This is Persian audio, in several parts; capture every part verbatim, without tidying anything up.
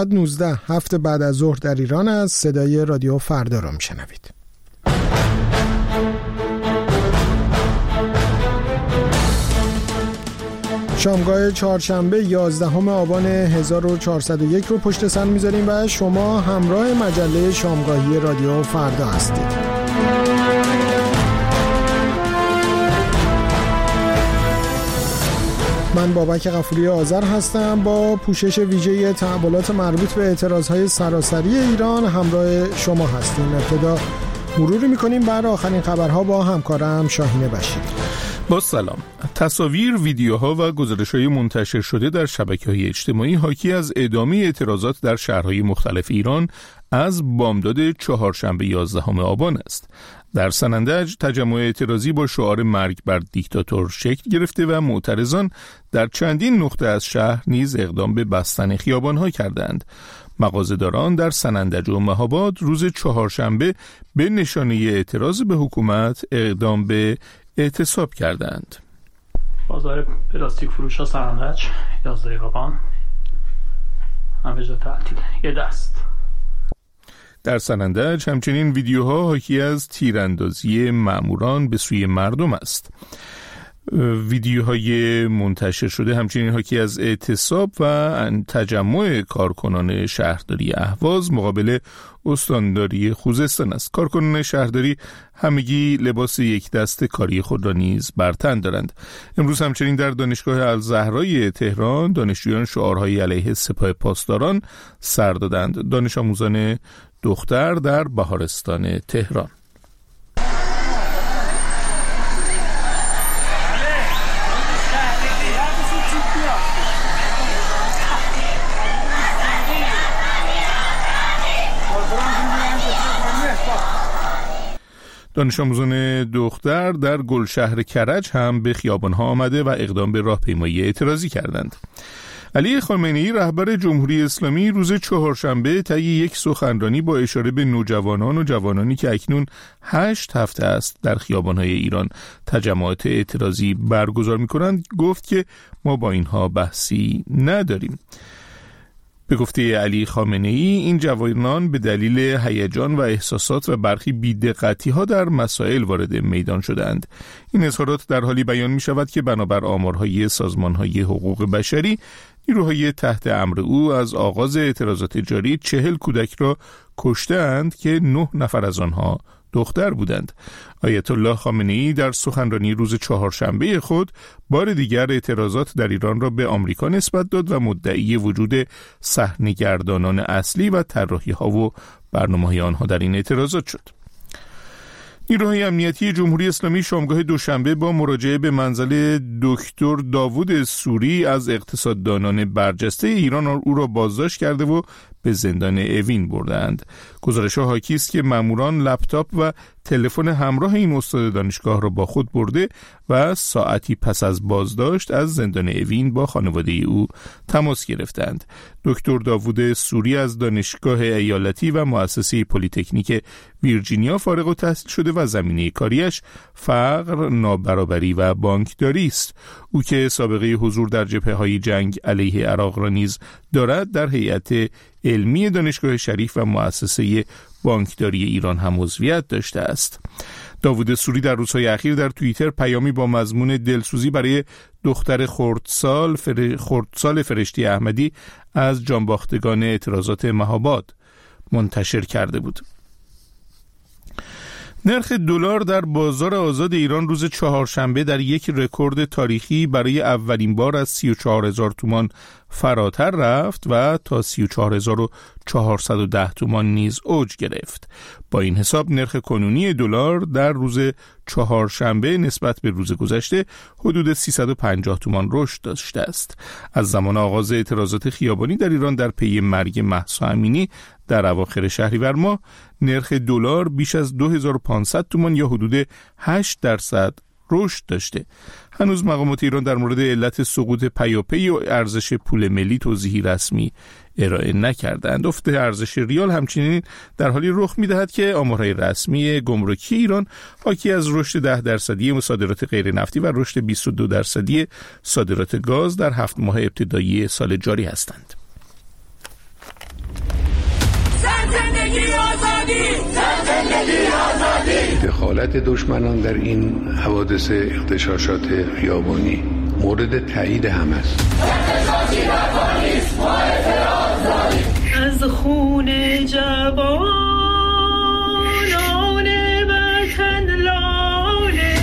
نوزده هفت بعد از ظهر در ایران از صدای رادیو فردا رو میشنوید. شامگاه چهارشنبه یازدهم آبان هزار و چهارصد و یک رو پشت سر میذاریم و شما همراه مجله شامگاهی رادیو فردا هستید. من بابک غفوری آذر هستم. با پوشش ویژه تحولات مربوط به اعتراضهای سراسری ایران همراه شما هستیم. ابتدا مروری میکنیم بر آخرین خبرها با همکارم شاهین بشیر. با سلام. تصاویر، ویدیوها و گزارش‌های منتشر شده در شبکه‌های اجتماعی حاکی از ادامه اعتراضات در شهرهای مختلف ایران از بامداد چهارشنبه یازدهم آبان است. در سنندج تجمع اعتراضی با شعار مرگ بر دیکتاتور شکل گرفته و معترضان در چندین نقطه از شهر نیز اقدام به بستن خیابان‌ها کردند. مغازه‌داران در سنندج و مهاباد روز چهارشنبه به نشانه اعتراض به حکومت اقدام به اعتصاب کردند. بازار پلاستیک فروش ها سنندج یازده آبان همه جا تعطیل یه دست. در سنندج همچنین ویدیوها حاکی از تیراندازی ماموران به سوی مردم است. ویدیوهای منتشر شده همچنین حاکی از اعتصاب و تجمع کارکنان شهرداری اهواز مقابل استانداری خوزستان است. کارکنان شهرداری همگی لباس یک دست کاری خود را نیز بر تن دارند. امروز همچنین در دانشگاه الزهرای تهران دانشجویان شعارهای علیه سپاه پاسداران سر دادند. دانش آموزان دختر در بهارستان تهران. دانش آموزان دختر در گلشهر کرج هم به خیابان‌ها آمده و اقدام به راهپیمایی اعتراضی کردند. علی خامنه‌ای رهبر جمهوری اسلامی روز چهارشنبه طی یک سخنرانی با اشاره به نوجوانان و جوانانی که اکنون هشت هفته است در خیابان‌های ایران تجمعات اعتراضی برگزار می‌کنند گفت که ما با اینها بحثی نداریم. به گفته علی خامنه‌ای این جوانان به دلیل هیجان و احساسات و برخی بی‌دقتی‌ها در مسائل وارد میدان شدند. این اظهارات در حالی بیان می‌شود که بنابر آمارهای سازمان‌های حقوق بشری نیروهای تحت امر او از آغاز اعتراضات جاری چهل کودک را کشته‌اند که نه نفر از آنها دختر بودند. آیت الله خامنه‌ای در سخنرانی روز چهارشنبه خود بار دیگر اعتراضات در ایران را به آمریکا نسبت داد و مدعی وجود صحنه‌گردانان اصلی و طراحی‌ها و برنامه‌های آنها در این اعتراضات شد. نیروهای امنیتی جمهوری اسلامی شامگاه دوشنبه با مراجعه به منزل دکتر داوود سوری از اقتصاددانان برجسته ایران او را بازداشت کرده و به زندان اوین بردند. گزارش‌ها حاکی است که ماموران لپتاپ و تلفن همراه این استاد دانشگاه را با خود برده و ساعتی پس از بازداشت از زندان اوین با خانواده او تماس گرفتند. دکتر داوود سوری از دانشگاه ایالتی و مؤسسه پلی‌تکنیک ویرجینیا فارغ التحصیل شده و زمینه کاریش فقر، نابرابری و بانکداری است. او که سابقه حضور در جبهه‌های جنگ علیه عراق را نیز دارد در هیئت علمی دانشگاه شریف و مؤسسه بانکداری ایران هم عضویت داشته است. داوود سوری در روزهای اخیر در توییتر پیامی با مضمون دلسوزی برای دختر خردسال فر... خردسال فرشتی احمدی از جانباختگان اعتراضات مهاباد منتشر کرده بود. نرخ دلار در بازار آزاد ایران روز چهارشنبه در یک رکورد تاریخی برای اولین بار از سی و چهار هزار تومان فراتر رفت و تا سی و چهار هزار و چهارصد و ده تومان نیز اوج گرفت. با این حساب نرخ کنونی دلار در روز چهارشنبه نسبت به روز گذشته حدود سیصد و پنجاه تومان رشد داشته است. از زمان آغاز اعتراضات خیابانی در ایران در پی مرگ مهسا امینی در اواخر شهریور ماه نرخ دلار بیش از دو هزار و پانصد تومان یا حدود هشت درصد رشد داشته. هنوز مقامات ایران در مورد علت سقوط پیاپی و ارزش پول ملی توضیحی رسمی ارائه نکردند. افت ارزش ریال همچنین در حالی رخ می‌دهد که آمارهای رسمی گمرکی ایران حاکی از رشد ده درصدی صادرات غیر نفتی و رشد بیست و دو درصدی صادرات گاز در هفت ماه ابتدایی سال جاری هستند. دخالت دشمنان در این حوادث اغتشاشات خیابانی مورد تایید همه است. از خون جوانان وطن لاله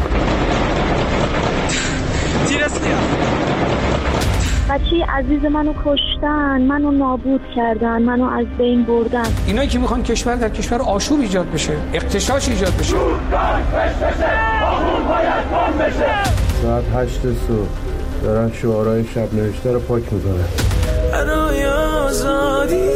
بچه عزیز منو کشتن، منو نابود کردن، منو از بین بردن. اینایی که میخوان کشور در کشور آشوب ایجاد بشه، اغتشاش ایجاد بشه. ساعت هشت صبح دارن شعارهای شب نوشته رو پاک میکنن. برای آزادی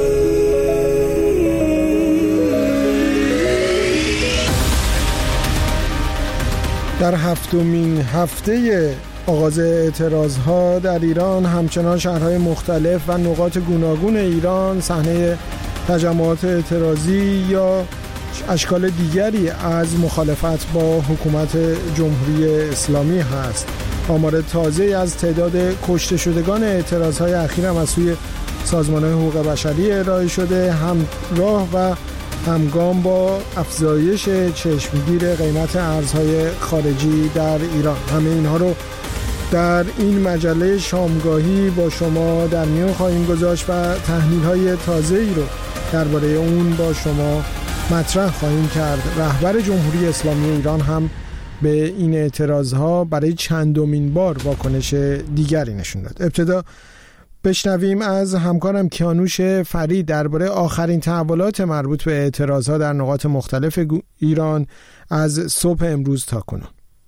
در هفتمین هفته آغاز اعتراضها در ایران همچنان شهرهای مختلف و نقاط گوناگون ایران صحنه تجمعات اعتراضی یا اشکال دیگری از مخالفت با حکومت جمهوری اسلامی هست. آمار تازه از تعداد کشته شدگان اعتراضهای اخیر هم از سوی سازمان‌های حقوق بشری ارائه شده، همراه و همگام با افزایش چشمگیر قیمت ارزهای خارجی در ایران. همه اینها رو در این مجله شامگاهی با شما در میان خواهیم گذاشت و تحلیل‌های تازه‌ای رو درباره اون با شما مطرح خواهیم کرد. رهبر جمهوری اسلامی ایران هم به این اعتراضها برای چندمین بار واکنش دیگری نشون داد. ابتدا بشنویم از همکارم کیانوش فرید درباره آخرین تحولات مربوط به اعتراضها در نقاط مختلف ایران از صبح امروز تا کنون.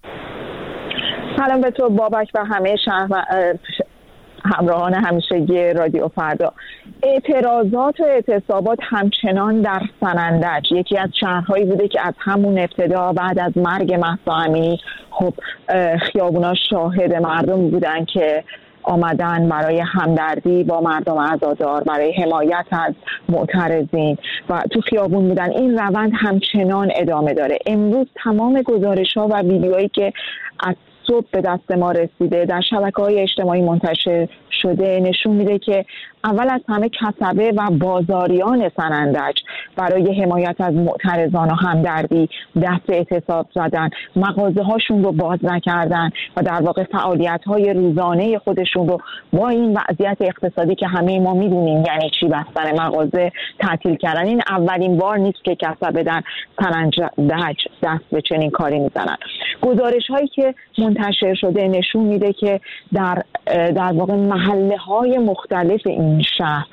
سلام به تو بابک و همه شهر و همراهان همیشگی رادیو فردا. اعتراضات و اعتصابات همچنان در سنندج، یکی از شهرهایی بوده که از همون ابتدا بعد از مرگ مهسا امینی خب خیابونا شاهد مردم بودن که آمدن برای همدردی با مردم عزادار، برای حمایت از معترضین و تو خیابون بودن. این روند همچنان ادامه داره. امروز تمام گزارش‌ها و ویدیوهایی که از صبح به دست ما رسیده در شبکه‌های اجتماعی منتشر شده نشون میده که اول از همه کسبه و بازاریان سنندج برای حمایت از معترضان و همدردی دست اعتصاب زدن، مغازه هاشون رو باز نکردن و در واقع فعالیت های روزانه خودشون رو با این وضعیت اقتصادی که همه ما میدونیم یعنی چی بستن مغازه تعطیل کردن. این اولین بار نیست که کسبه در سنندج دست به چنین کاری میزنن. گزارش هایی که منتشر شده نشون میده که در در واقع محله های مختلف این شهر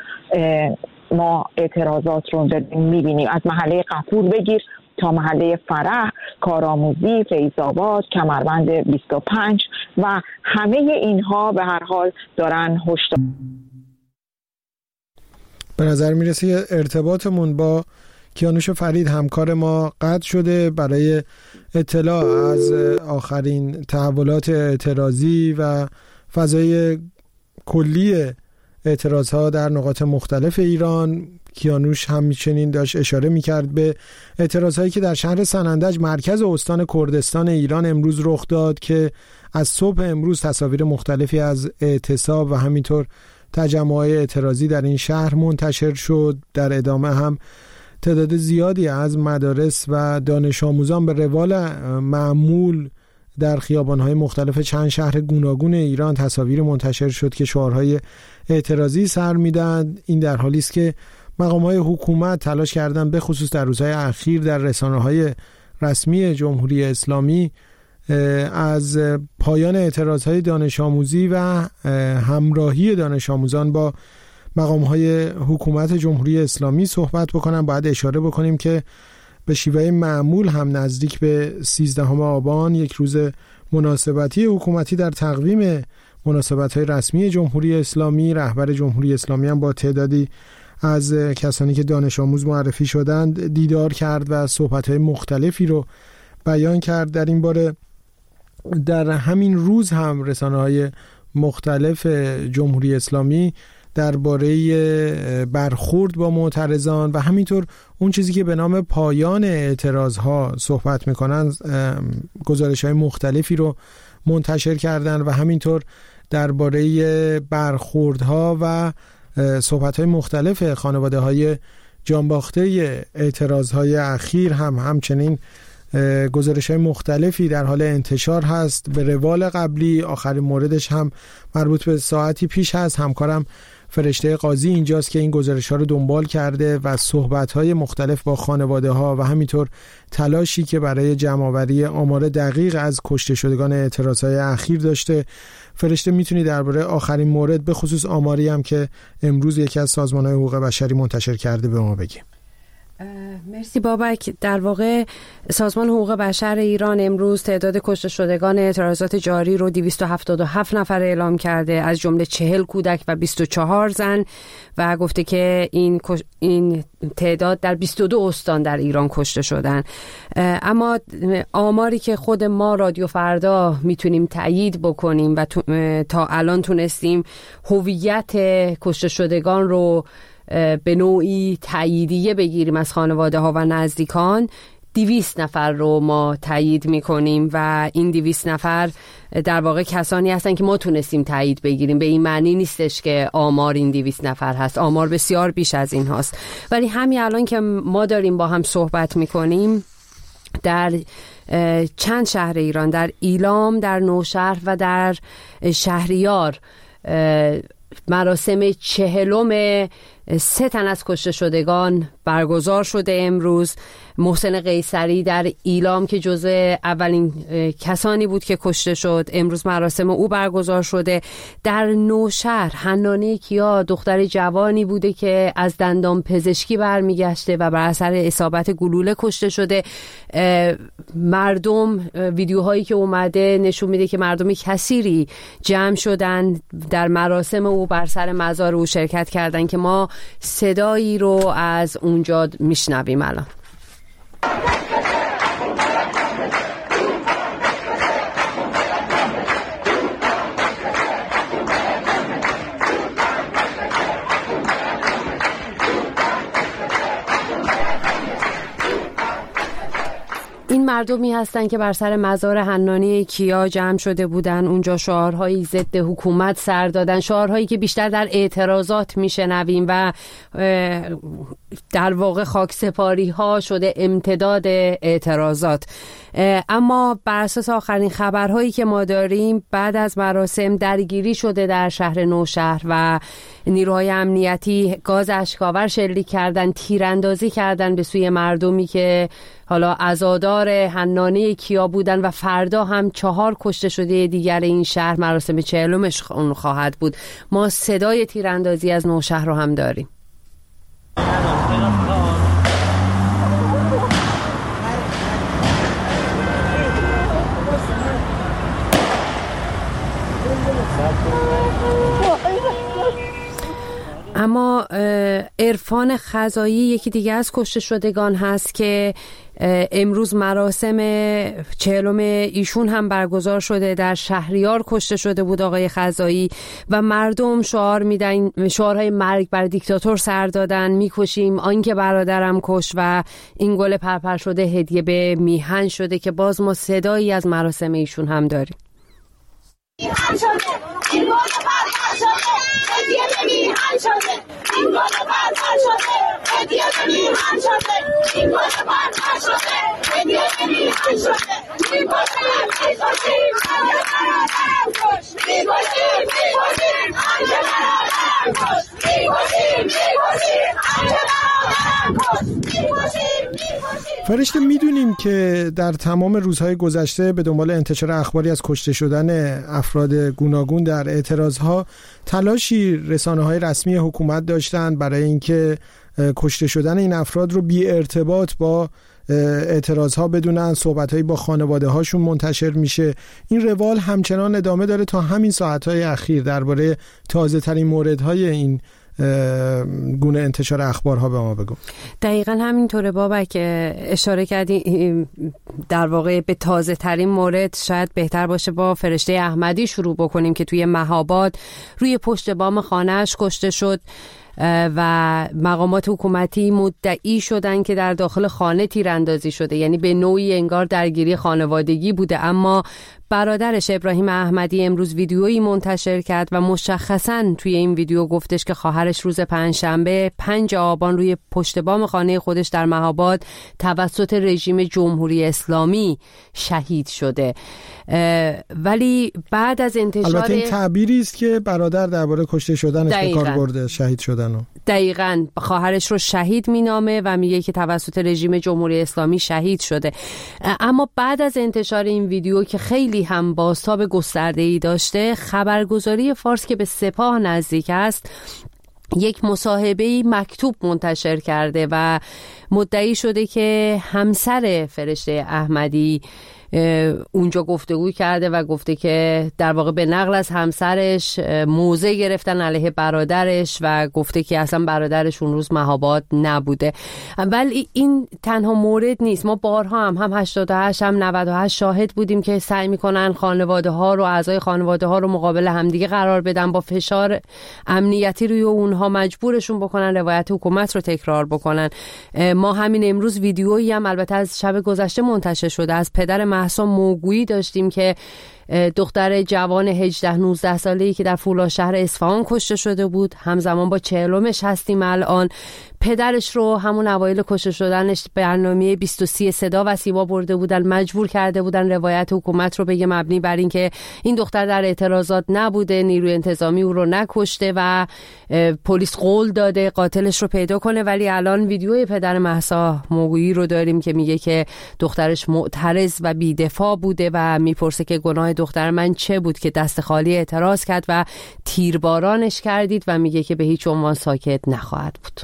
ما اعتراضات رو میبینیم، از محله غفور بگیر تا محله فرح، کارآموزی، فیض‌آباد، کمربند بیست و پنج و همه اینها به هر حال دارن هشدار. به نظر میرسه که ارتباطمون با کیانوش فرید همکار ما قطع شده برای اطلاع از آخرین تحولات اعتراضی و فضای کلی اعتراضها در نقاط مختلف ایران. کیانوش همچنین داشت اشاره میکرد به اعتراضهایی که در شهر سنندج مرکز استان کردستان ایران امروز رخ داد که از صبح امروز تصاویر مختلفی از اعتصاب و همینطور تجمعات اعتراضی در این شهر منتشر شد. در ادامه هم تعداد زیادی از مدارس و دانش آموزان به روال معمول در خیابان‌های مختلف چند شهر گوناگون ایران تصاویر منتشر شد که شعارهای اعتراضی سر میدن. این در حالی است که مقام‌های حکومت تلاش کردن به خصوص در روزهای اخیر در رسانه‌های رسمی جمهوری اسلامی از پایان اعتراضهای دانش آموزی و همراهی دانش آموزان با مقام‌های حکومت جمهوری اسلامی صحبت بکنن. باید اشاره بکنیم که به شیوه معمول هم نزدیک به سیزدهم آبان یک روز مناسبتی حکومتی در تقویم مناسبت‌های رسمی جمهوری اسلامی، رهبر جمهوری اسلامی هم با تعدادی از کسانی که دانش آموز معرفی شدند دیدار کرد و صحبت‌های مختلفی رو بیان کرد. در این باره در همین روز هم رسانه‌های مختلف جمهوری اسلامی درباره برخورد با معترضان و همینطور اون چیزی که به نام پایان اعتراضها صحبت میکنن گزارش‌های مختلفی رو منتشر کردن و همینطور درباره برخوردها و صحبت‌های مختلف خانواده‌های جانباخته اعتراضهای اخیر هم همچنین گزارش‌های مختلفی در حال انتشار هست به روال قبلی. آخرین موردش هم مربوط به ساعتی پیش هست. همکارم فرشته قاضی اینجاست که این گزارش‌ها رو دنبال کرده و صحبت‌های مختلف با خانواده‌ها و همینطور تلاشی که برای جمع‌آوری آمار دقیق از کشته شدگان اعتراض‌های اخیر داشته. فرشته میتونی درباره آخرین مورد به خصوص آماری هم که امروز یکی از سازمان‌های حقوق بشری منتشر کرده به ما بگی؟ مرسی بابک. در واقع سازمان حقوق بشر ایران امروز تعداد کشته شدگان اعتراضات جاری رو دویست و هفتاد و هفت نفر اعلام کرده، از جمله چهل کودک و بیست و چهار زن، و گفته که این این تعداد در بیست و دو استان در ایران کشته شدن. اما آماری که خود ما رادیو فردا میتونیم تایید بکنیم و تا الان تونستیم هویت کشته شدگان رو به نوعی تاییدیه بگیریم از خانواده ها و نزدیکان، دویست نفر رو ما تایید میکنیم و این دویست نفر در واقع کسانی هستن که ما تونستیم تایید بگیریم. به این معنی نیستش که آمار این دویست نفر هست، آمار بسیار بیش از این هاست. ولی همین الان که ما داریم با هم صحبت میکنیم، در چند شهر ایران، در ایلام، در نوشهر و در شهریار، مراسم چهلم سه تن از کشته شدگان برگزار شده امروز. محسن قیصری در ایلام که جزو اولین کسانی بود که کشته شد، امروز مراسم او برگزار شده. در نوشهر حنانه کیا دختر جوانی بوده که از دندان پزشکی برمیگشته و بر اثر اصابت گلوله کشته شده. مردم، ویدیوهایی که اومده نشون میده که مردم کثیری جمع شدن در مراسم او، بر سر مزار او شرکت کردن که ما صدایی رو از اونجا میشنویم الان. این مردمی هستن که بر سر مزار حنانه کیا جمع شده بودن. اونجا شعارهایی ضد حکومت سر دادن، شعارهایی که بیشتر در اعتراضات میشنویم و در واقع خاکسپاری ها شده امتداد اعتراضات. اما بر اساس آخرین خبرهایی که ما داریم، بعد از مراسم درگیری شده در شهر نوشهر و نیروهای امنیتی گاز اشک‌آور شلیک کردن، تیراندازی کردن به سوی مردمی که حالا عزادار حنانه کیا بودن و فردا هم چهار کشته شده دیگر این شهر مراسم چهلمش اون خواهد بود. ما صدای تیراندازی از نوشهر رو هم داریم. اما عرفان خزایی یکی دیگه از کشته شدگان هست که امروز مراسم چهلم ایشون هم برگزار شده. در شهریار کشته شده بود آقای خزایی و مردم شعار میدن، شعارهای مرگ بر دیکتاتور سر دادن، میکشیم آنکه برادرم کش و این گل پرپر شده هدیه به میهن شده که باز ما صدایی از مراسم ایشون هم داریم. میهن شده، این گل پرپر شده، هدیه به میهن شده، این گل پرپر شده، هدیه به میهن شده، این گل پرپر شده، هدیه به میهن شده، میکشیم میکشیم آنکه برادرم کش، میکشیم میکشیم آنکه برادرم کش، میکشیم میکشیم آنکه برادرم کش، میکشیم میکشیم. فرشته، میدونیم که در تمام روزهای گذشته به دنبال انتشار اخباری از کشته شدن افراد گوناگون در اعتراضها تلاشی رسانه‌های رسمی حکومت داشتند برای اینکه کشته شدن این افراد رو بی ارتباط با اعتراضها بدونن. صحبت‌هایی با خانواده‌هاشون منتشر میشه. این روال همچنان ادامه داره تا همین ساعت‌های اخیر. درباره تازه‌ترین موردهای این گونه انتشار اخبارها به ما بگو. دقیقاً همینطوره بابا که اشاره کردی. در واقع به تازه ترین مورد شاید بهتر باشه با فرشته احمدی شروع بکنیم که توی مهاباد روی پشت بام خانه‌اش کشته شد و مقامات حکومتی مدعی شدن که در داخل خانه تیراندازی شده، یعنی به نوعی انگار درگیری خانوادگی بوده. اما برادرش ابراهیم احمدی امروز ویدیویی منتشر کرد و مشخصاً توی این ویدیو گفتش که خواهرش روز پنجشنبه پنج آبان روی پشت بام خانه خودش در مهاباد توسط رژیم جمهوری اسلامی شهید شده. ولی بعد از انتشار البته این تعبیری است که برادر درباره کشته شدنش به کار برده، شهید شدن. دقیقاً خواهرش رو شهید مینامه و میگه که توسط رژیم جمهوری اسلامی شهید شده. اما بعد از انتشار این ویدیو که خیلی هم بازتاب گسترده‌ای داشته، خبرگزاری فارس که به سپاه نزدیک است یک مصاحبه‌ای مکتوب منتشر کرده و مدعی شده که همسر فرشته احمدی اونجا گفتگو کرده و گفته که در واقع به نقل از همسرش موضع گرفتن علیه برادرش و گفته که اصلا برادرش اون روز مهاباد نبوده. ولی این تنها مورد نیست. ما بارها هم هم هشتاد و هشت هم نود و هشت شاهد بودیم که سعی میکنن خانواده ها رو اعضای خانواده ها رو مقابل همدیگه قرار بدن، با فشار امنیتی روی اونها مجبورشون بکنن روایت حکومت رو تکرار بکنن. ما همین امروز ویدیویی هم البته از شب گذشته منتشر شده از پدر مهسا موگویی داشتیم که دختر جوان هجده نوزده ساله‌ای که در فولادشهر اصفهان کشته شده بود، همزمان با چهلمش هستیم الان. پدرش رو همون اوایل کشته شدنش برنامه بیست و سه صدا و سیما برده بودن، مجبور کرده بودن روایت حکومت رو بگه مبنی بر این که این دختر در اعتراضات نبوده، نیروی انتظامی او رو نکشته و پلیس قول داده قاتلش رو پیدا کنه. ولی الان ویدیوی پدر مهسا موگویی رو داریم که میگه که دخترش معترض و بی‌دفاع بوده و میپرسه که گناه دختر من چه بود که دست خالی اعتراض کرد و تیربارانش کردید، و میگه که به هیچ عنوان ساکت نخواهد بود.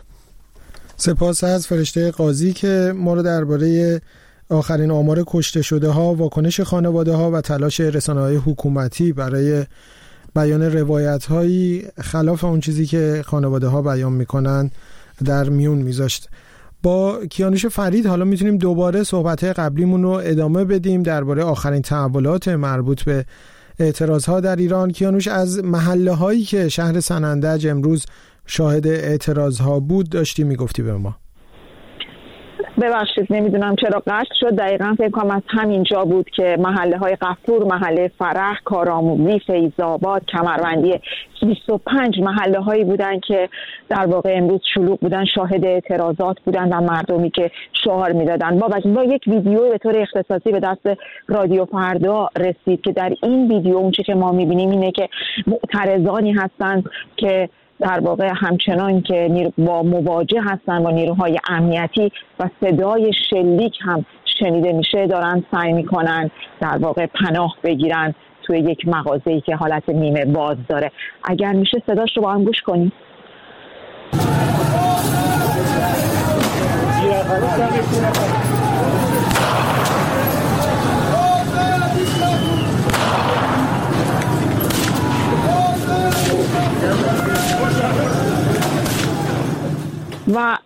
سپاس از فرشته قاضی که ما رو درباره آخرین آمار کشته شده ها، واکنش خانواده ها و تلاش رسانه‌های حکومتی برای بیان روایت هایی خلاف اون چیزی که خانواده ها بیان میکنن در میون میذاشت. با کیانوش فرید حالا میتونیم دوباره صحبت قبلیمون رو ادامه بدیم درباره آخرین تحولات مربوط به اعتراض ها در ایران. کیانوش، از محله هایی که شهر سنندج امروز شاهد اعتراض ها بود داشتی میگفتی به ما. ببخشید نمیدونم چرا قطع شد. دقیقاً فکر کنم از همین جا بود که محله های غفور، محله فرح، کارآموزی، فیض‌آباد، کمربندی، بیست و پنج محله هایی بودن که در واقع امروز شلوغ بودن، شاهد اعتراضات بودن و مردمی که شعار میدادن. با با یک ویدیو به طور اختصاصی به دست رادیو فردا رسید که در این ویدیو اون چیزی که ما میبینیم اینه که معترضانی هستند که در واقع همچنان که با مواجه هستن با نیروهای امنیتی و صدای شلیک هم شنیده میشه، دارن سعی میکنن در واقع پناه بگیرن توی یک مغازه‌ای که حالت نیمه باز داره. اگر میشه صداش رو با هم گوش کنیم. و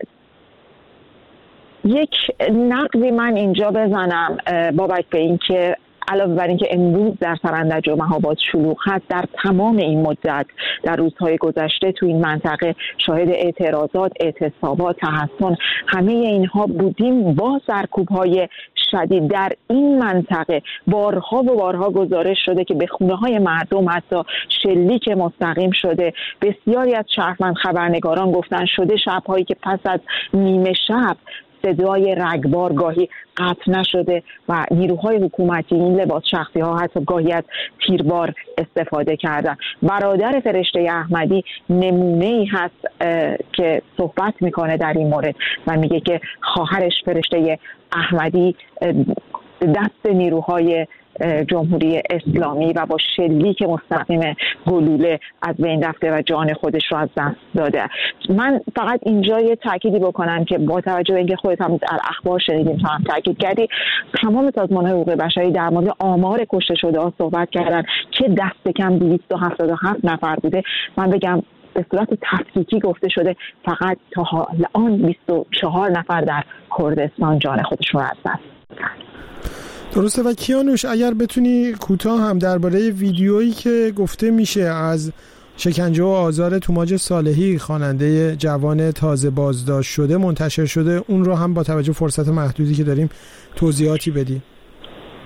یک نقدی من اینجا بزنم بابک به این که علاوه بر این که امروز در سرندج و مهاباد شلوغ هست، در تمام این مدت در روزهای گذشته تو این منطقه شاهد اعتراضات، اعتصابات، تحصن، همه اینها بودیم با سرکوب‌های شدید. در این منطقه بارها و بارها گزارش شده که به خونه‌های مردم حتی شلیک مستقیم شده. بسیاری از شهروند خبرنگاران گفتن شده شب‌هایی که پس از نیمه شب صدای رگبار گاهی قطع نشده و نیروهای حکومتی این لباس شخصی ها حتی گاهی از تیربار استفاده کردن. برادر فرشته احمدی نمونه ای هست که صحبت میکنه در این مورد و میگه که خواهرش فرشته احمدی دست نیروهای جمهوری اسلامی و با شلیک مستقیم گلوله از بین رفته و جان خودش رو از دست داده. من فقط اینجا یه تأکیدی بکنم که با توجه به اینکه خودت هم در اخبار شنیدیم، تو هم تأکید کردی، تمام سازمان‌های حقوق بشری در مورد آمار کشته شده‌ها صحبت کردن که دست کم دویست و هفتاد و هفت نفر بوده. من بگم به صورت تفکیکی گفته شده فقط تا الان بیست و چهار نفر در کردستان جان خودشون رو از دست دادن. درسته. و کیانوش اگر بتونی کوتاه هم درباره ویدیویی که گفته میشه از شکنجه و آزار توماج صالحی، خواننده جوان تازه بازداشت شده منتشر شده، اون رو هم با توجه فرصت محدودی که داریم توضیحاتی بدی. ببین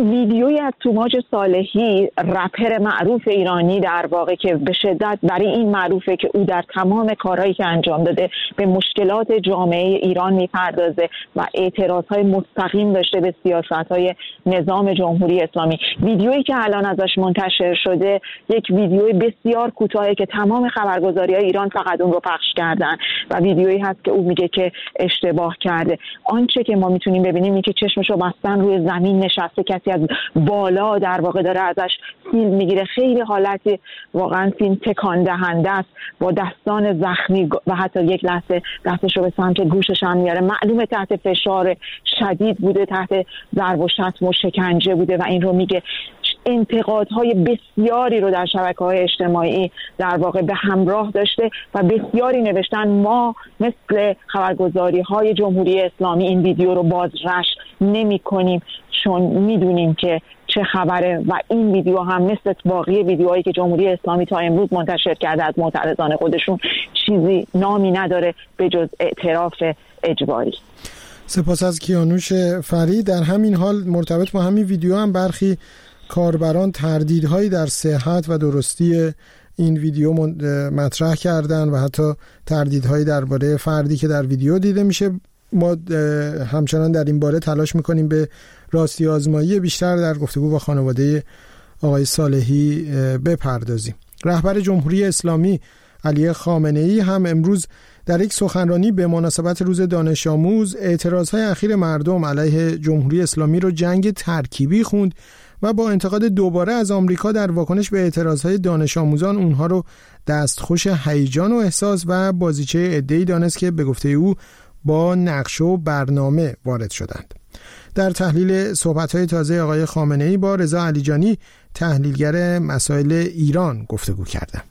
ببینید ویدیویی از توماج صالحی، رپر معروف ایرانی در واقع که به شدت برای این معروفه که او در تمام کارهایی که انجام داده به مشکلات جامعه ایران میپردازه و اعتراضهای مستقیم داشته به سیاستهای نظام جمهوری اسلامی. ویدیویی که الان ازش منتشر شده یک ویدیوی بسیار کوتاهه که تمام خبرگزاری‌های ایران فقط اون رو پخش کردن و ویدیویی هست که او میگه که اشتباه کرده. آنچه که ما میتونیم ببینیم اینه که چشمشو بستن روی زمین نشسته، کسی از بالا در واقع داره ازش فیلم میگیره. خیلی حالتی واقعا فیلم تکان دهنده است، با دستان زخمی و حتی یک لحظه دستش رو به سمت گوشش هم میاره. معلومه تحت فشار شدید بوده، تحت ضرب و شتم و شکنجه بوده و این رو میگه. انتقادهای بسیاری رو در شبکه‌های اجتماعی در واقع به همراه داشته و بسیاری نوشتن ما مثل خبرگزاری‌های جمهوری اسلامی این ویدیو رو بازرش نمی‌کنیم چون میدونیم که چه خبره و این ویدیو هم مثل باقی ویدیوهایی که جمهوری اسلامی تا امروز منتشر کرده از معترضان خودشون چیزی نامی نداره به جز اعتراف اجباری. سپاس از کیانوش فرید. در همین حال مرتبط با همین ویدیو هم برخی کاربران تردیدهایی در صحت و درستی این ویدیو مطرح کردن و حتی تردیدهایی درباره فردی که در ویدیو دیده میشه. ما همچنان در این باره تلاش میکنیم به راستی آزمایی بیشتر در گفتگو با خانواده آقای صالحی بپردازیم. رهبر جمهوری اسلامی علی خامنه‌ای هم امروز در یک سخنرانی به مناسبت روز دانش آموز اعتراضهای اخیر مردم علیه جمهوری اسلامی رو جنگ ترکیبی خوند و با انتقاد دوباره از آمریکا در واکنش به اعتراضهای دانش آموزان اونها رو دستخوش هیجان و احساس و بازیچه عده‌ای دانست که به گفته او با نقشه و برنامه وارد شدند. در تحلیل صحبت‌های تازه آقای خامنه‌ای با رضا علیجانی تحلیلگر مسائل ایران گفتگو کردم.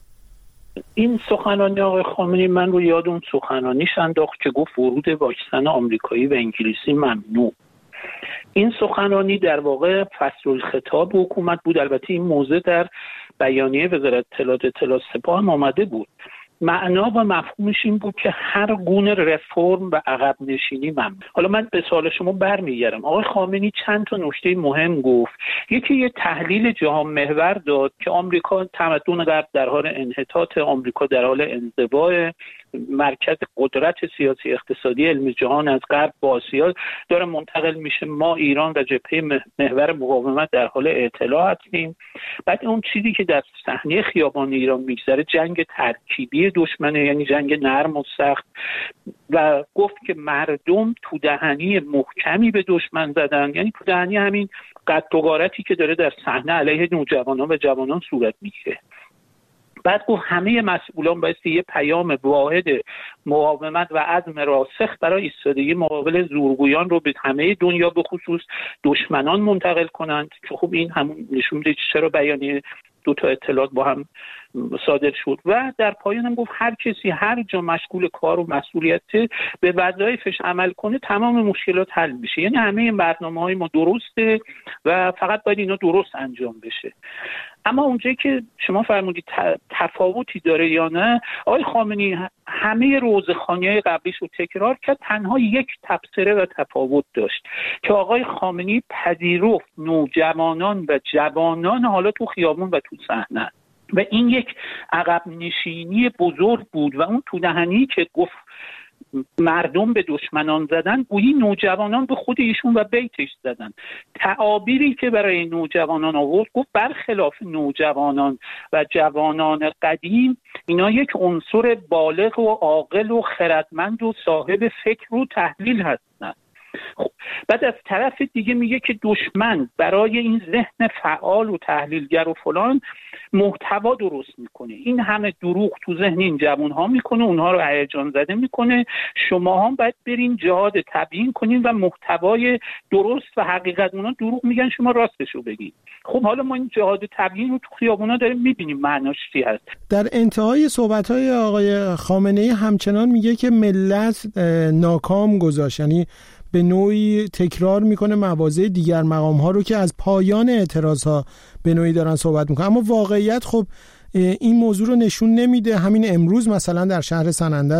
این سخنرانی آقای خامنه‌ای من رو یاد اون سخنرانیش انداخت که گفت ورود واکسن آمریکایی و انگلیسی ممنوع. این سخنرانی در واقع فصل خطاب حکومت بود. البته این موضوع در بیانیه وزارت اطلاعات اطلاعات سپاه هم آمده بود. معنا و مفهومش این بود که هر گونه رفرم و عقب نشینی ممنوع. حالا من به سوال شما برمیگردم. آقای خامنه‌ای چند تا نکته مهم گفت. یکی یه تحلیل جهان محور داد که آمریکا تمدن غرب در حال انحطاط، آمریکا در حال انزوا، مرکز قدرت سیاسی اقتصادی علم جهان از غرب به آسیا داره منتقل میشه. ما ایران و جبهه محور مقاومت در حال اعتلاع هستیم. بعد اون چیزی که در صحنه خیابان ایران میگذره جنگ ترکیبی دشمنه، یعنی جنگ نرم و سخت، و گفت که مردم تو دهنی محکمی به دشمن زدن، یعنی تو دهنی همین قد و غارتی که داره در صحنه علیه نوجوانان و جوانان صورت میگیره. بعد گفت همه مسئولان باید یه پیام واحد مقاومت و عزم راسخ برای ایستادگی مقابل زورگویان رو به همه دنیا به خصوص دشمنان منتقل کنند. که خب این همون نشون میده چرا بیانیه دو تا اطلاعات با هم صادر شد. و در پایان هم گفت هر کسی هر جا مشغول کار و مسئولیت به وظایفش عمل کنه تمام مشکلات حل میشه. یعنی همه این برنامه‌های ما درسته و فقط باید اینا درست انجام بشه. اما اونجایی که شما فرمودید تفاوتی داره یا نه، آقای خامنه‌ای همه روزخوانی‌های قبلیش رو تکرار کرد، تنها یک تبصره و تفاوت داشت که آقای خامنه‌ای پذیرفت نوجوانان و جوانان حالا تو خیابون و تو صحنه، و این یک عقب نشینی بزرگ بود. و اون تو دهنی که گفت مردم به دشمنان زدن، گویی نوجوانان به خود ایشون و بیتش زدن. تعابیری که برای نوجوانان آورد، گفت برخلاف نوجوانان و جوانان قدیم اینا یک عنصر بالغ و عاقل و خردمند و صاحب فکر و تحلیل هستند. خب بعد از طرف دیگه میگه که دشمن برای این ذهن فعال و تحلیلگر و فلان محتوا درست میکنه. این همه دروغ تو ذهن این جوانها میکنه، اونها رو هیجان زده میکنه. شما هم باید برین جهاد تبیین کنین و محتوای درست و حقیقت. اونا دروغ میگن، شما راستشو بگین. خب حالا ما این جهاد تبیین رو تو خیابونا داریم میبینیم معناش چی هست. در انتهای صحبت‌های آقای خامنه‌ای همچنان میگه که ملت ناکام گذاشت، یعنی به نوعی تکرار میکنه مواضع دیگر مقام ها رو که از پایان اعتراض ها به نوعی دارن صحبت میکنن. اما واقعیت خب این موضوع رو نشون نمیده. همین امروز مثلا در شهر سنندج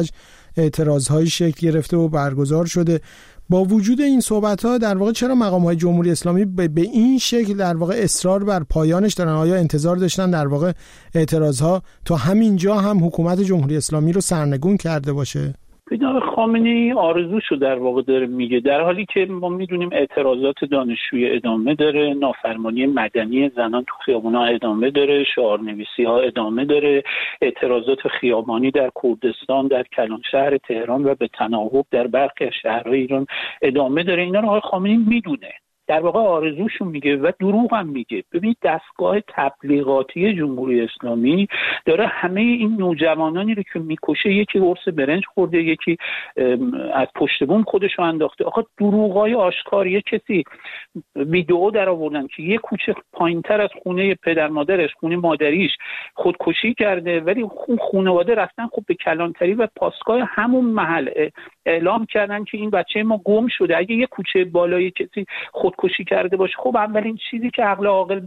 اعتراض‌های شکل گرفته و برگزار شده. با وجود این صحبت‌ها در واقع چرا مقام‌های جمهوری اسلامی به این شکل در واقع اصرار بر پایانش دارن؟ آیا انتظار داشتن در واقع اعتراض‌ها تا همین جا هم حکومت جمهوری اسلامی رو سرنگون کرده باشه؟ آقای خامنه‌ای آرزوشو در واقع داره میگه، در حالی که ما میدونیم اعتراضات دانشجویی ادامه داره، نافرمانی مدنی زنان تو خیابونا ادامه داره، شعارنویسی ها ادامه داره، اعتراضات خیابانی در کردستان، در کلانشهر تهران و به تناوب در برخی از شهرهای ایران ادامه داره. اینا رو آقای خامنه‌ای میدونه، در واقع آرزوشون میگه و دروغ هم میگه. ببینید دستگاه تبلیغاتی جمهوری اسلامی داره همه این نوجوانانی رو که میکشه، یکی قرص برنج خورده، یکی از پشت بوم خودش رو انداخته. آخه دروغای آشکار. یه کسی ویدیو در آوردن که یه کوچه پایینتر از خونه پدر مادرش، خونه مادریش، خودکشی کرده، ولی اون خانواده رفتن خب به کلانتری و پاسگاه همون محل اعلام کردن که این بچه ما گم شده. اگه یه کوچه بالای کسی خودکشی کرده باشه، خب اولین چیزی که عقل عاقل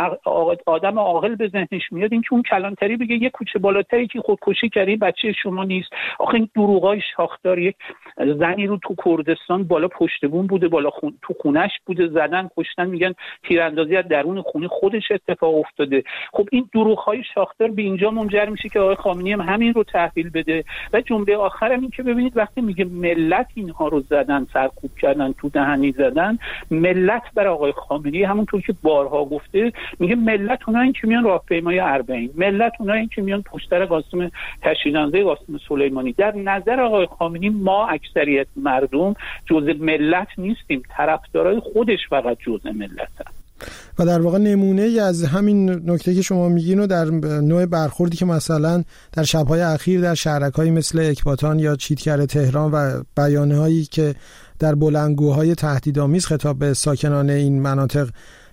آدم عاقل به ذهنش میاد این که اون کلانتری بگه یه کوچه بالاتری که خودکشی کرده بچه شما نیست. آخه این دروغای شاخدار. یک زنی رو تو کردستان بالا پشت بوم بوده، بالا خون... تو خونش بوده، زدن کشتن، میگن تیراندازی از درون خونه خودش اتفاق افتاده. خب این دروغهای شاخدار به اینجا منجر میشه که آقای خامنه‌ای هم همین رو تحویل بده. و جمله آخرم این که ببینید وقتی میگه ملت اینها رو زدن، سرکوب کردن، تو دهنی زدن، ملت بر آقای خامنه‌ای همونطور که بارها گفته میگه ملت اونایی که میان راهپیمای اربعین، ملت اونایی که میان پشت سر قاسم تشییدنده قاسم سلیمانی. در نظر آقای خامنه‌ای ما اکثریت مردم جزء ملت نیستیم، طرفدارای خودش فقط جزء ملتن. و در واقع نمونه ای از همین نکته که شما میگین و در نوع برخوردی که مثلا در شب‌های اخیر در شهرک‌هایی مثل اکباتان یا چیتگر تهران و بیانیه‌هایی که در بلندگوهای تهدیدآمیز خطاب به ساکنان این مناطق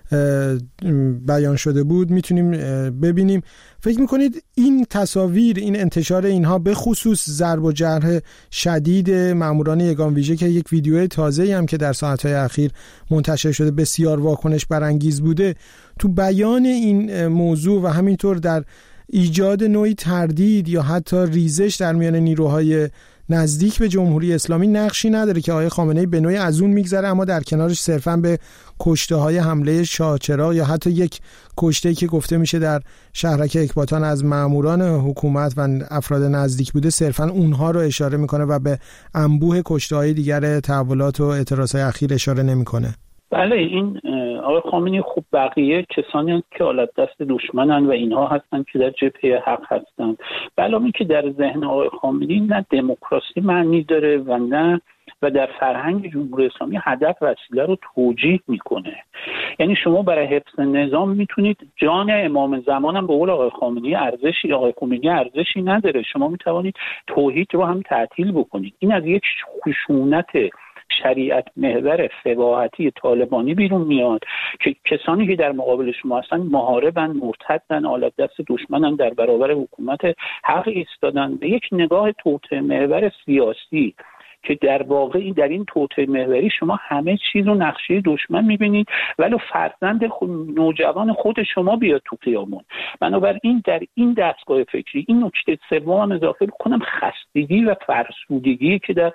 بیان شده بود میتونیم ببینیم. فکر میکنید این تصاویر، این انتشار اینها به خصوص ضرب و جرح شدید ماموران یگان ویژه که یک ویدیو تازه‌ای هم که در ساعت‌های اخیر منتشر شده بسیار واکنش برانگیز بوده، تو بیان این موضوع و همینطور در ایجاد نوعی تردید یا حتی ریزش در میان نیروهای نزدیک به جمهوری اسلامی نقشی نداره که آقای خامنه‌ای به نوعی از اون میگذره، اما در کنارش صرفاً به کشته‌های حمله شاهچراغ یا حتی یک کشته‌ای که گفته میشه در شهرک اکباتان از ماموران حکومت و افراد نزدیک بوده، صرفاً اونها رو اشاره میکنه و به انبوه کشته‌های دیگر تحولات و اعتراضات اخیر اشاره نمیکنه. بله، این آقای خامنه‌ای خوب بقیه کسانی هستند که آلت دست دشمنن و اینها هستند که در جبهه حق هستند. بلامی که در ذهن آقای خامنه‌ای نه دموکراسی معنی داره و نه و در فرهنگ جمهوری اسلامی هدف وسیله رو توجیه میکنه. یعنی شما برای حفظ نظام میتونید جان امام زمان هم به قول آقای خامنه‌ای ارزشی آقای خمینی ارزشی نداره، شما میتوانید توحید رو هم تعطیل بکنید. این از یک خشونت شریعت محور فقاهتی طالبانی بیرون میاد که کسانی که در مقابل شما هستن محاربن، مرتدن، آلت دست دشمنن، در برابر حکومت حق ایستادن. به یک نگاه توطئه محور سیاسی که در واقع در این توطئه محوری شما همه چیز رو نقشه دشمن میبینید، ولی فرزند خود نوجوان خود شما بیاد تو خیابون. بنابراین در این دستگاه فکری این نکته سوم هم اضافه کنم، خستگی و فرسودگی که در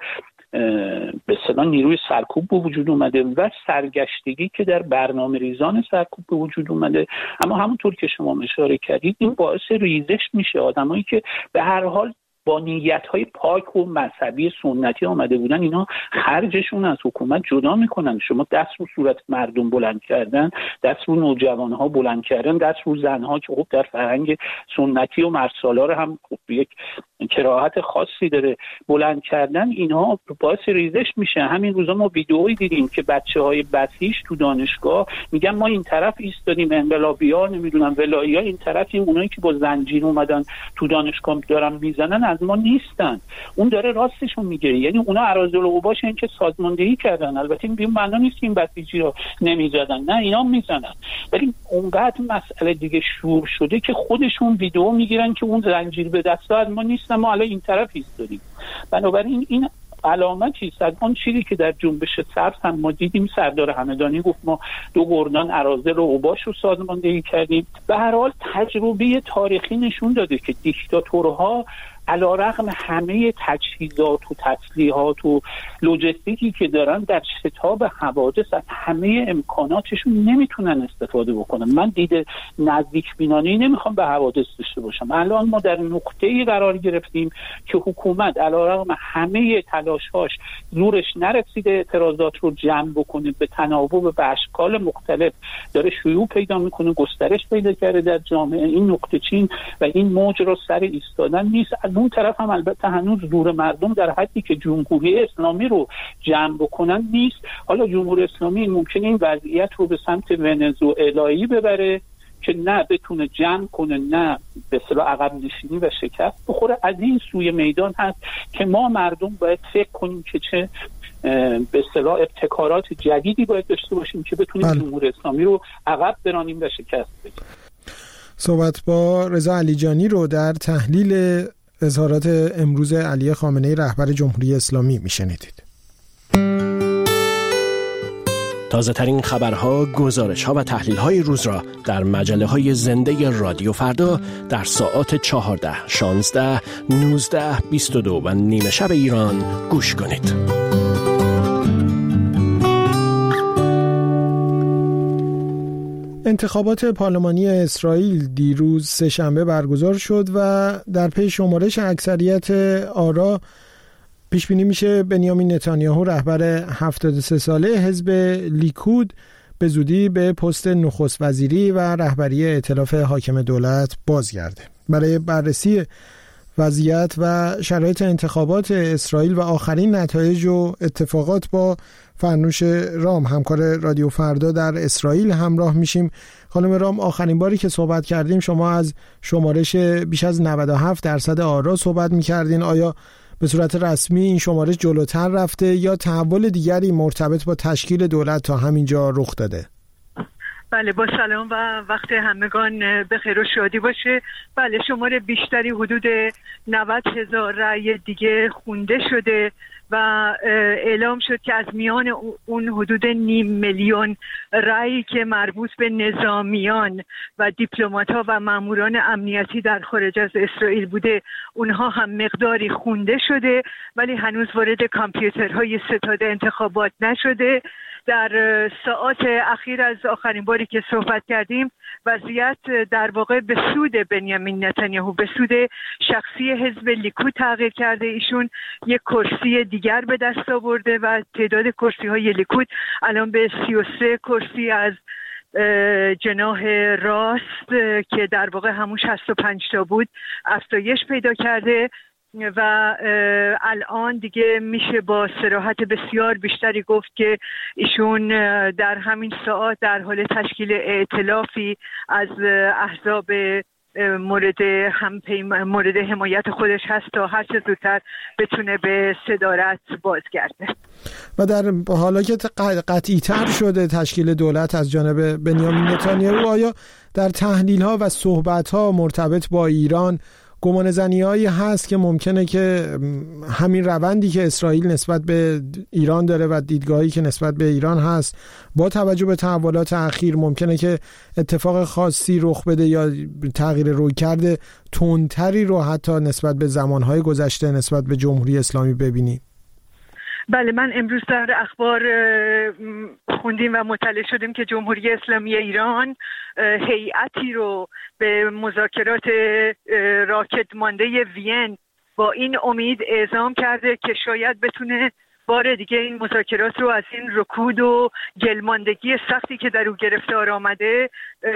به اصطلاح نیروی سرکوب به وجود اومده و سرگشتگی که در برنامه ریزان سرکوب به وجود اومده. اما همونطور که شما اشاره کردید این باعث ریزش میشه. آدمایی که به هر حال با نیت‌های پاک و مذهبی سنتی آمده بودن، اینا خرجشون از حکومت جدا میکنن. شما دست رو صورت مردم بلند کردن، دست رو نوجوان‌ها بلند کردن، دست رو زن‌ها که خب در فرهنگ سنتی و مرسالار هم خب یک کراهت خاصی داره بلند کردن، اینها باعث ریزش میشه. همین روزا ما ویدئویی دیدیم که بچه‌های بسیج تو دانشگاه میگن ما این طرف ایستادیم، انقلابی‌ها نمیدونم ولایی‌ها این طرفی، اونایی که با زنجیر اومدن تو دانشگاه دارن میزنن از ما نیستن. اون داره راستشون میگه. یعنی اونا اراذل و اوباش این که سازماندهی کردن. البته این معنا نیست که این بسیجی رو نمیزدن، نه اینا میزنن، ولی اونقدر مسئله دیگه شور شده که خودشون ویدئو میگیرن که اون زنجیر به دست از ما نیست، ما الان این طرف ایستادیم. بنابراین این علامتی است از آن چیزی که در جنبش سبز هم ما دیدیم. سردار همدانی گفت ما دو گردان اراذل و اوباش رو سازماندهی کردیم. به هر حال تجربه تاریخی نشون داده که دیکتاتورها علیرغم همه تجهیزات و تسلیحات و لوجستیکی که دارن در شتاب حوادث از همه امکاناتشون نمیتونن استفاده بکنن. من دید نزدیک بینانه‌ای نمیخوام به حوادث داشته باشم. الان ما در نقطه‌ای قرار گرفتیم که حکومت علیرغم همه تلاش‌هاش زورش نرسیده اعتراضات رو جمع بکنه، به تناوب به اشکال مختلف داره شیوع پیدا میکنه، گسترش پیدا کرده در جامعه. این نقطه چین و این موج رو سر ایستادن نیست. از اون طرف هم البته هنوز زور مردم در حدی که جمهوری اسلامی رو جمع بکنن نیست. حالا جمهوری اسلامی ممکنه این وضعیت رو به سمت ونزوئلایی ببره که نه بتونه جمع کنه، نه به اصطلاح عقب نشینی و شکست بخوره. از این سوی میدان هست که ما مردم باید فکر کنیم که چه به اصطلاح ابتکارات جدیدی باید داشته باشیم که بتونیم بله. جمهوری اسلامی رو عقب برانیم و شکست بدیم. صحبت با رضا علیجانی رو در تحلیل اظهارات امروز علی خامنه‌ای رهبر جمهوری اسلامی میشنیدید. تازه ترین خبرها، گزارش‌ها و تحلیل‌های روز را در مجله‌های زنده رادیو فردا در ساعات چهارده، شانزده، نوزده، بیست و دو و نیمه شب ایران گوش کنید. انتخابات پارلمانی اسرائیل دیروز سه‌شنبه برگزار شد و در پی شمارش اکثریت آرا پیش بینی میشه بنیامین نتانیاهو رهبر هفتاد و سه ساله حزب لیکود به زودی به پست نخست وزیری و رهبری ائتلاف حاکم دولت بازگرده. برای بررسی وضعیت و شرایط انتخابات اسرائیل و آخرین نتایج و اتفاقات با فرنوش رام همکار رادیو فردا در اسرائیل همراه میشیم. خانم رام، آخرین باری که صحبت کردیم شما از شمارش بیش از نود و هفت درصد آرا صحبت میکردین. آیا به صورت رسمی این شمارش جلوتر رفته یا تحول دیگری مرتبط با تشکیل دولت تا همینجا رخ داده؟ بله، با سلام و وقت همگان به خیر و شادی باشه. بله، شمار بیشتری حدود نود هزار رأی دیگه خونده شده و اعلام شد که از میان اون حدود نیم میلیون رأی که مربوط به نظامیان و دیپلمات‌ها و ماموران امنیتی در خارج از اسرائیل بوده، اونها هم مقداری خونده شده ولی هنوز وارد کامپیوترهای ستاد انتخابات نشده. در ساعات اخیر از آخرین باری که صحبت کردیم وضعیت در واقع به سود بنیامین نتانیاهو، به سود شخصی حزب لیکود تغییر کرده. ایشون یک کرسی دیگر به دست آورده و تعداد کرسی های لیکود الان به سی و سه کرسی از جناح راست که در واقع همون شصت و پنج تا بود افزایش پیدا کرده و الان دیگه میشه با صراحت بسیار بیشتری گفت که ایشون در همین ساعت در حال تشکیل ائتلافی از احزاب مورد همپیم مورد حمایت خودش هست تا هر چه زودتر بتونه به صدارت بازگرده. و در حالا که قطعی تر شده تشکیل دولت از جانب بنیامین نتانیاهو، آیا در تحلیل ها و صحبت ها مرتبط با ایران گمان زنی هایی هست که ممکنه که همین روندی که اسرائیل نسبت به ایران داره و دیدگاهی که نسبت به ایران هست با توجه به تحولات اخیر ممکنه که اتفاق خاصی رخ بده یا تغییر رویکرد تندتری رو حتی نسبت به زمانهای گذشته نسبت به جمهوری اسلامی ببینیم؟ بله، من امروز در اخبار خوندیم و مطلع شدیم که جمهوری اسلامی ایران هیئتی رو به مذاکرات راکد مانده وین با این امید اعزام کرده که شاید بتونه بار دیگه این مذاکرات رو از این رکود و گلماندگی سختی که در او گرفتار آمده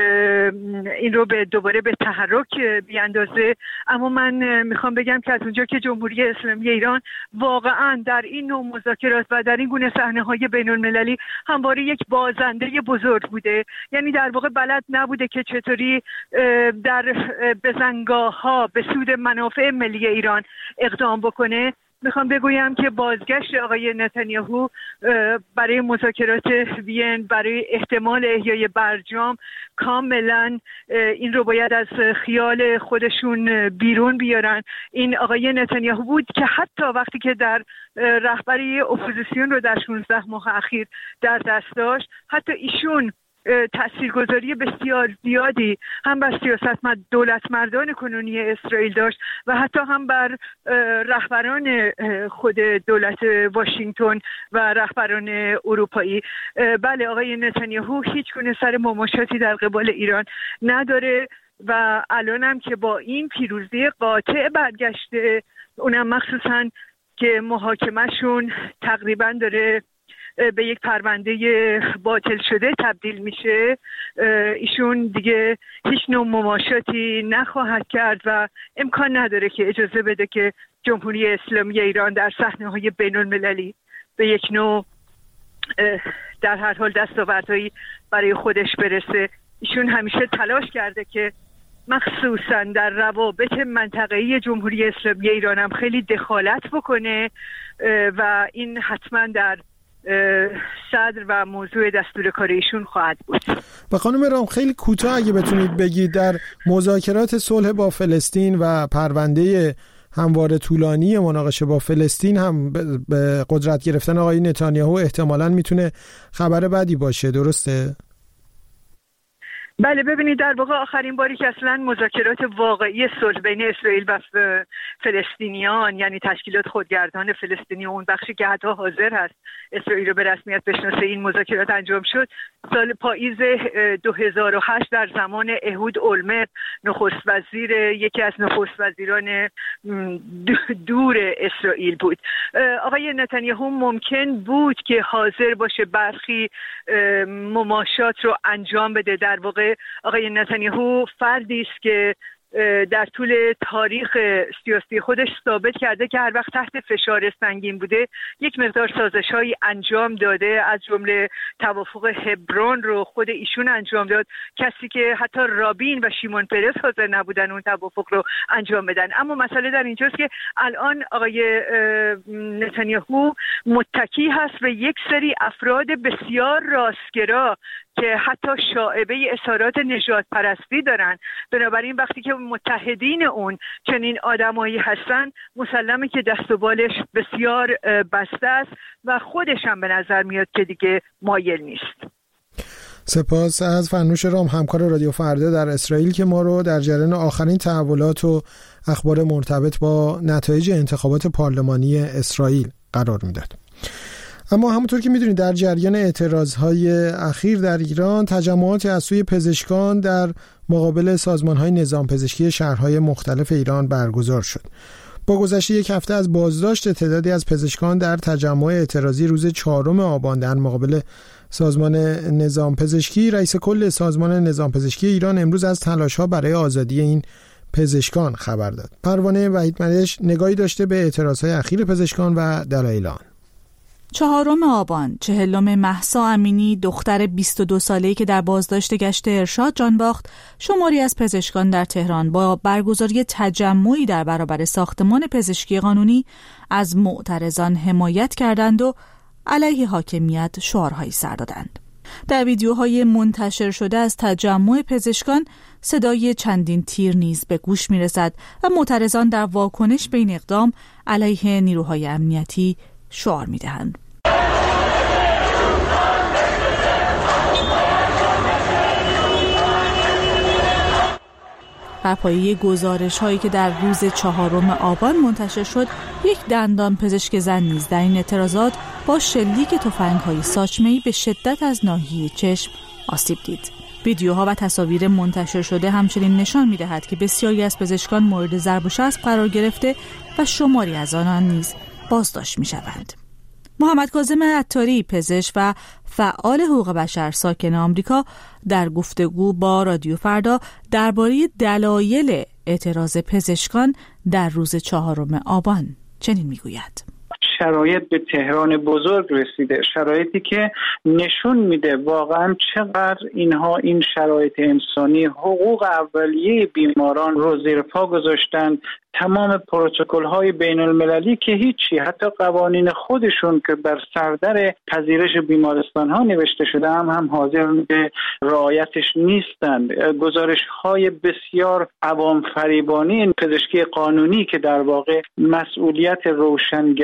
این رو به دوباره به تحرک بیاندازه. اما من میخوام بگم که از اونجا که جمهوری اسلامی ایران واقعا در این نوع مذاکرات و در این گونه صحنه‌های بین‌المللی همواره یک بازنده بزرگ بوده، یعنی در واقع بلد نبوده که چطوری در بزنگاه‌ها به سود منافع ملی ایران اقدام بکنه. میخوام بگویم که بازگشت آقای نتانیاهو برای مذاکرات وین، برای احتمال احیای برجام، کاملا این رو باید از خیال خودشون بیرون بیارن. این آقای نتانیاهو بود که حتی وقتی که در رهبری اپوزیسیون رو در شانزده ماه اخیر در دست داشت، حتی ایشون تاثیرگذاری بسیار زیادی هم بر سیاست دولت مردان کنونی اسرائیل داشت و حتی هم بر رهبران خود دولت واشنگتن و رهبران اروپایی. بله، آقای نتانیاهو هیچ گونه سر مماشاتی در قبال ایران نداره و الان هم که با این پیروزی قاطع برگشته، اونم مخصوصا که محاکمهشون تقریبا داره به یک پرونده باطل شده تبدیل میشه، ایشون دیگه هیچ نوع مماشاتی نخواهد کرد و امکان نداره که اجازه بده که جمهوری اسلامی ایران در صحنه‌های بین‌المللی به یک نوع در هر حال دستاوردهایی برای خودش برسه. ایشون همیشه تلاش کرده که مخصوصا در روابط منطقه‌ای جمهوری اسلامی ایران هم خیلی دخالت بکنه و این حتما در صدر و موضوع دستور کار ایشون خواهد بود. و خانم رام خیلی کوتاه اگه بتونید بگید در مذاکرات صلح با فلسطین و پرونده همواره طولانی مناقشه با فلسطین هم به قدرت گرفتن آقای نتانیاهو احتمالاً میتونه خبر بدی باشه، درسته؟ بله، ببینید در واقع آخرین باری که اصلا مذاکرات واقعی صلح بین اسرائیل و فلسطینیان، یعنی تشکیلات خودگردان فلسطینی و اون بخشی که حتی حاضر هست اسرائیل رو به رسمیت بشناسه، این مذاکرات انجام شد سال پاییز دو هزار و هشت در زمان اهود اولمرت، نخست وزیر یکی از نخست وزیران دور اسرائیل بود. آقای نتانیاهو ممکن بود که حاضر باشه برخی مماشات رو انجام بده. در واقع آقای نتانیاهو فردی است که در طول تاریخ سیاسی خودش ثابت کرده که هر وقت تحت فشار سنگین بوده یک مقدار سازش‌هایی انجام داده، از جمله توافق هبرون رو خود ایشون انجام داد، کسی که حتی رابین و شیمون پرس حاضر نبودن اون توافق رو انجام بدن. اما مسئله در اینجاست که الان آقای نتانیاهو متکی هست به یک سری افراد بسیار راستگرا که حتی شائبه اظهارات نژاد پرستی دارن. بنابراین وقتی که متحدین اون چنین آدمایی هستن، مسلمه که دست و بالش بسیار بسته است و خودش هم به نظر میاد که دیگه مایل نیست. سپاس از فرنوش رام، همکار رادیو فردا در اسرائیل، که ما رو در جریان آخرین تحولات و اخبار مرتبط با نتایج انتخابات پارلمانی اسرائیل قرار میداد. اما همونطور که میدونید در جریان اعتراضهای اخیر در ایران، تجمعاتی از سوی پزشکان در مقابل سازمانهای نظام پزشکی شهرهای مختلف ایران برگزار شد. با گذشت یک هفته از بازداشت تعدادی از پزشکان در تجمع اعتراضی روز چهارم آبان در مقابل سازمان نظام پزشکی، رئیس کل سازمان نظام پزشکی ایران امروز از تلاش‌ها برای آزادی این پزشکان خبر داد. پروانه وحیدملش نگاهی داشته به اعتراضهای اخیر پزشکان و دلایل آن. چهارم آبان، چهلم مهسا امینی، دختر بیست و دو ساله‌ای که در بازداشت گشت ارشاد جان باخت، شماری از پزشکان در تهران با برگزاری تجمعی در برابر ساختمان پزشکی قانونی از معترضان حمایت کردند و علیه حاکمیت شعارهایی سر دادند. در ویدیوهای منتشر شده از تجمع پزشکان صدای چندین تیر نیز به گوش می‌رسد و معترضان در واکنش به این اقدام علیه نیروهای امنیتی شعار می‌دهند. بر پایه گزارش هایی که در روز چهارم آبان منتشر شد، یک دندان پزشک زن نیز در این اعتراضات با شلیک تفنگ های ساچمه‌ای به شدت از ناحیه چشم آسیب دید. ویدیوها و تصاویر منتشر شده همچنین نشان می‌دهد که بسیاری از پزشکان مورد ضرب و شتم قرار گرفته و شماری از آنان نیز بازداشت می‌شوند. محمد کاظم عطاری، پزشک و فعال حقوق بشر ساکن آمریکا، در گفتگو با رادیو فردا درباره دلایل اعتراض پزشکان در روز چهارم آبان چنین میگوید: شرایط به تهران بزرگ رسیده، شرایطی که نشون میده واقعا چقدر اینها این شرایط انسانی، حقوق اولیه بیماران رو زیر پا گذاشتن. تمام پروتکل های بین المللی که هیچی، حتی قوانین خودشون که بر سردر پذیرش بیمارستان ها نوشته شده هم هم حاضر به رعایتش نیستند. گزارش های بسیار عوام فریبانی پزشکی قانونی که در واقع مسئولیت روشنگری در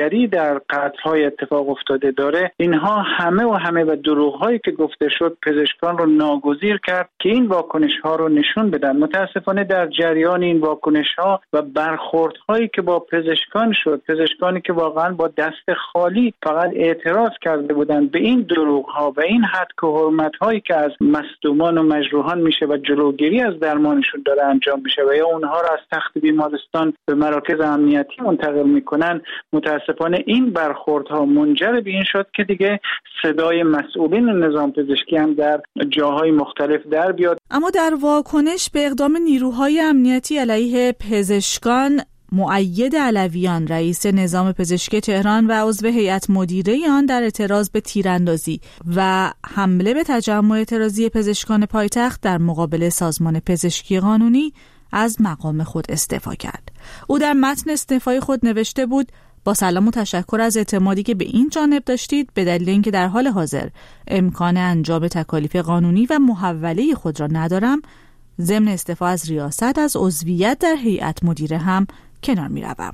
و قتل‌های اتفاق افتاده داره، اینها همه و همه و دروغ‌هایی که گفته شد پزشکان رو ناگزیر کرد که این واکنش‌ها رو نشون بدن. متاسفانه در جریان این واکنش‌ها و برخوردهایی که با پزشکان شد، پزشکانی که واقعا با دست خالی فقط اعتراض کرده بودند به این دروغ‌ها و این هتک و حرمت‌هایی که از مصدومان و مجروحان میشه و جلوگیری از درمانشون داره انجام میشه و یا اونها رو از تخت بیمارستان به مراکز امنیتی منتقل میکنن، متاسفانه این برخوردها منجر به این شد که دیگه صدای مسئولین نظام پزشکی هم در جاهای مختلف در بیاد. اما در واکنش به اقدام نیروهای امنیتی علیه پزشکان، مؤید علویان رئیس نظام پزشکی تهران و عضو هیئت مدیره آن در اعتراض به تیراندازی و حمله به تجمع اعتراضی پزشکان پایتخت در مقابل سازمان پزشکی قانونی از مقام خود استعفا کرد. او در متن استعفای خود نوشته بود: با سلام و تشکر از اعتمادی که به این جانب داشتید، به دلیل اینکه در حال حاضر امکان انجام تکالیف قانونی و محوله خود را ندارم، ضمن استعفا از ریاست از عضویت در هیئت مدیره هم کنار می روم.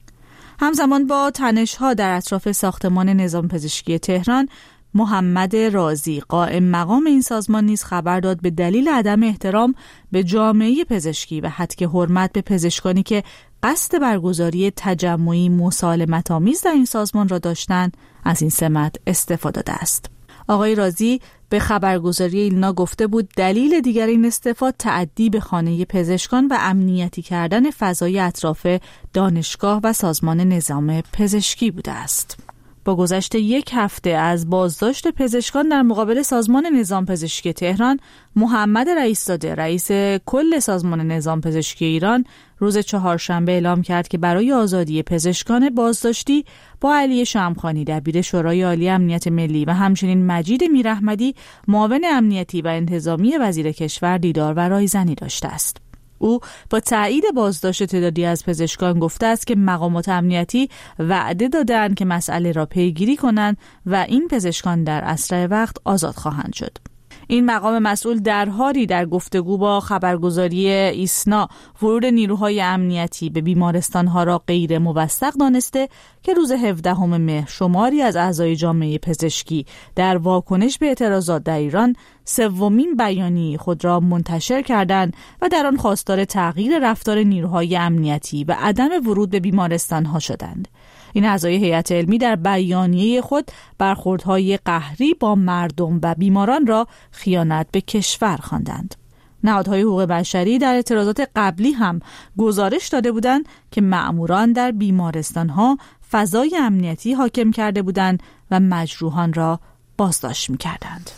همزمان با تنش‌ها در اطراف ساختمان نظام پزشکی تهران، محمد رازی قائم مقام این سازمان نیز خبر داد به دلیل عدم احترام به جامعه پزشکی و هتک حرمت به پزشکانی که قصد برگزاری تجمعی مسالمت‌آمیز در این سازمان را داشتند، از این سمت استفاده داده است. آقای رازی به خبرگزاری ایلنا گفته بود دلیل دیگر این استعفا تعدی به خانه پزشکان و امنیتی کردن فضای اطراف دانشگاه و سازمان نظام پزشکی بوده است. با گذشت یک هفته از بازداشت پزشکان در مقابل سازمان نظام پزشکی تهران، محمد رئیس‌زاده رئیس کل سازمان نظام پزشکی ایران روز چهارشنبه اعلام کرد که برای آزادی پزشکان بازداشتی با علی شمخانی دبیر شورای عالی امنیت ملی و همچنین مجید میراحمدی معاون امنیتی و انتظامی وزیر کشور دیدار و رایزنی داشته است. او با تایید بازداشت تعدادی از پزشکان گفته است که مقامات امنیتی وعده دادند که مسئله را پیگیری کنند و این پزشکان در اسرع وقت آزاد خواهند شد. این مقام مسئول در حالی در گفتگو با خبرگزاری ایسنا ورود نیروهای امنیتی به بیمارستانها را غیر موثق دانسته که روز هفدهم مهر شماری از اعضای جامعه پزشکی در واکنش به اعتراضات در ایران سومین بیانیه خود را منتشر کردند و در آن خواستار تغییر رفتار نیروهای امنیتی و عدم ورود به بیمارستانها شدند. این اعضای هیئت علمی در بیانیه خود برخوردهای قهری با مردم و بیماران را خیانت به کشور خواندند. نهادهای حقوق بشری در اعتراضات قبلی هم گزارش داده بودند که مأموران در بیمارستانها فضای امنیتی حاکم کرده بودند و مجروحان را بازداشت می‌کردند.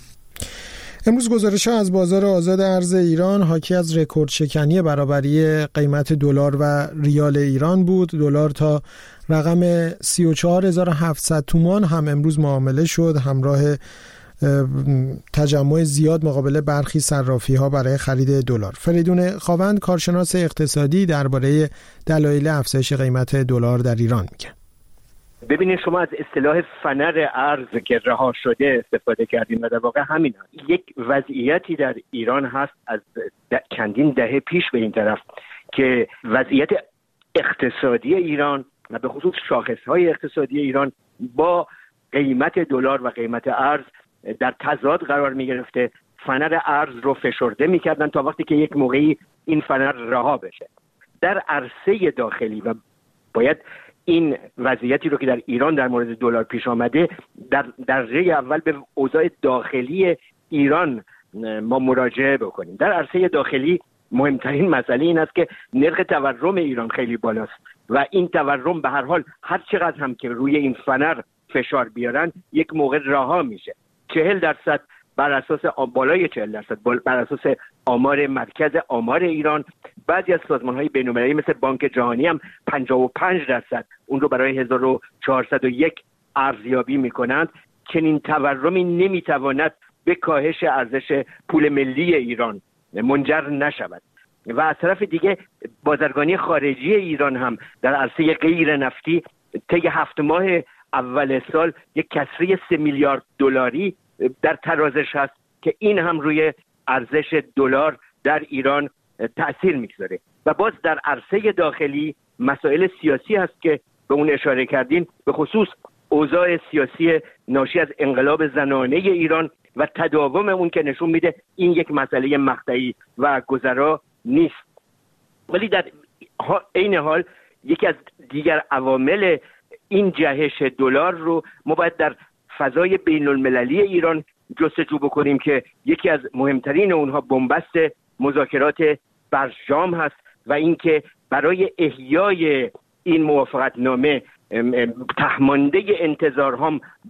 امروز گزارش‌ها از بازار آزاد ارز ایران حاکی از رکورد شکنی برابری قیمت دلار و ریال ایران بود. دلار تا رقم سی و چهار هزار و هفتصد تومان هم امروز معامله شد، همراه تجمع زیاد مقابل برخی صرافی‌ها برای خرید دلار. فریدون خاوند کارشناس اقتصادی درباره دلایل افزایش قیمت دلار در ایران میگه. ببینید، شما از اصطلاح فنر ارز که رها شده استفاده کردیم و در واقع همین هست. یک وضعیتی در ایران هست از چندین دهه پیش به این طرف که وضعیت اقتصادی ایران و به خصوص شاخص‌های اقتصادی ایران با قیمت دلار و قیمت ارز در تضاد قرار می گرفته. فنر ارز رو فشرده می کردن تا وقتی که یک موقعی این فنر رها بشه. در عرصه داخلی و باید این وضعیتی رو که در ایران در مورد دلار پیش آمده در درجه اول به اوضاع داخلی ایران ما مراجعه بکنیم. در عرصه داخلی مهمترین مسئله این است که نرخ تورم ایران خیلی بالاست و این تورم به هر حال هر چقدر هم که روی این فنر فشار بیارن یک موقع رها میشه. چهل درصد بر اساس بالای چهل درصد بر اساس آمار مرکز آمار ایران، بعضی از سازمان‌های بین‌المللی مثل بانک جهانی هم پنجاه و پنج درصد اون رو برای هزار و چهارصد و یک ارزیابی می‌کنند. چنین تورمی نمی‌تواند به کاهش ارزش پول ملی ایران منجر نشود. و از طرف دیگه بازرگانی خارجی ایران هم در عرصه غیر نفتی طی هفت ماه اول سال یک کسری سه میلیارد دلاری در ترازش هست که این هم روی ارزش دلار در ایران تأثیر میگذاره. و باز در عرصه داخلی مسائل سیاسی هست که به اون اشاره کردین، به خصوص اوضاع سیاسی ناشی از انقلاب زنانه ایران و تداوم اون که نشون میده این یک مسئله مقطعی و گذرا نیست. ولی در عین حال یکی از دیگر عوامل این جهش دلار رو ما باید در فضای بین المللی ایران جستجو بکنیم که یکی از مهمترین اونها بنبست مذاکرات برجام هست و اینکه برای احیای این موافقتنامه تهمانده انتظارهام